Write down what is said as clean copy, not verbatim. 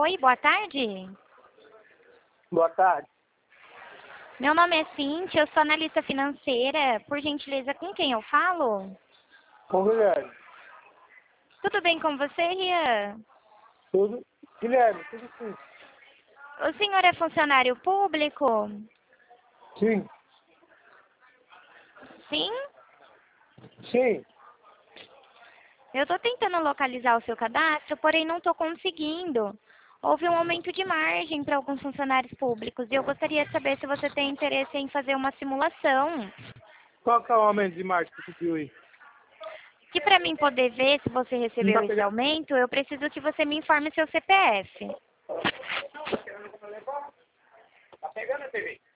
Oi, boa tarde. Boa tarde. Meu nome é Cíntia, eu sou analista financeira. Por gentileza, com quem eu falo? Com Guilherme. Tudo bem com você, Rian? Tudo? Guilherme, tudo sim. O senhor é funcionário público? Sim. Sim? Sim. Eu estou tentando localizar o seu cadastro, porém não estou conseguindo. Houve um aumento de margem para alguns funcionários públicos e eu gostaria de saber se você tem interesse em fazer uma simulação. Qual que é o aumento de margem que você pediu aí? Que para mim poder ver se você Não recebeu tá esse pegando? aumento, eu preciso que você me informe seu CPF. Tá pegando a TV?